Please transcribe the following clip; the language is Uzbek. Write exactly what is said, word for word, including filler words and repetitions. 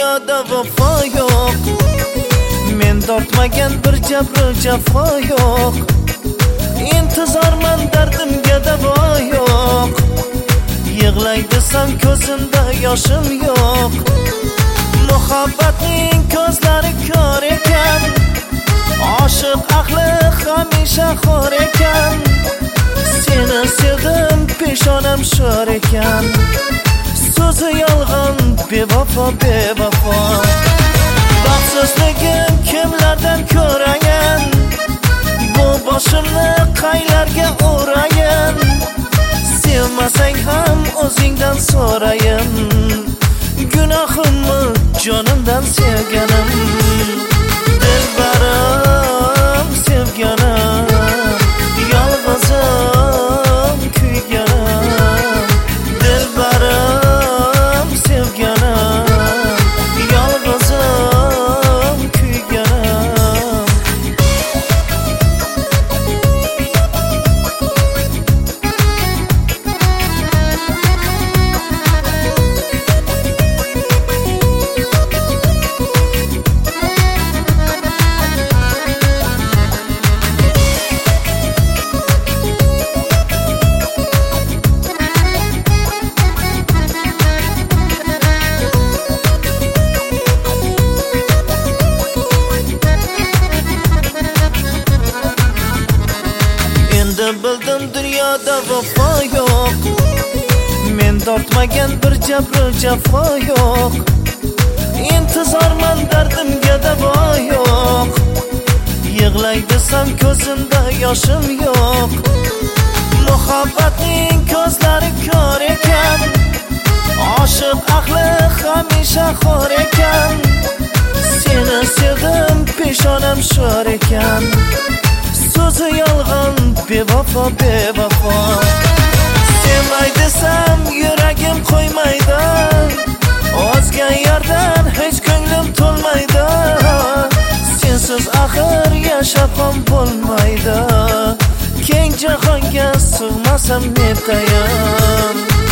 dunyoda vafo yo'q, men tortmagan bir jabr jafo yo'q. Intizorman dardimga davo yo'q, yig'lay desam ko'zimda yoshim yo'q. Muhabbatning ko'zlari ko'r ekan, oshiq ahli hamisha xor ekan. Seni sevdim peshonam sho'r ekan, so'zi yolg'on bevafo bevafo. Baxtsizligim kimlardan ko'rayin, bu boshimni qaylarga urayin. Sevmasang ham o'zingdan so'rayin, gunohimmi jonimdan sevganim. Dilbarim sevganim, yolg'izim kuyganim. Dilbarim sevganim, yolg'izim kuyganim. Bildim dunyoda vafo yo'q, men tortmagan bir jabr jafo yo'q. Intizorman dardimga davo yo'q, yig'lay desam ko'zimda yoshim yo'q. Muhabbatning ko'zlari ko'r ekan, oshiq ahli hamisha xor ekan. Seni sevdim peshonam sho'r ekan, so'zi yolg'on bevafo bevafo. Sevmay desam yuragim qo'ymaydi, ozgan yerdan hech ko'nglim to'lmaydi. Sensiz axir yashab ham bo'lmaydi, keng jahonga sig'masam netayin.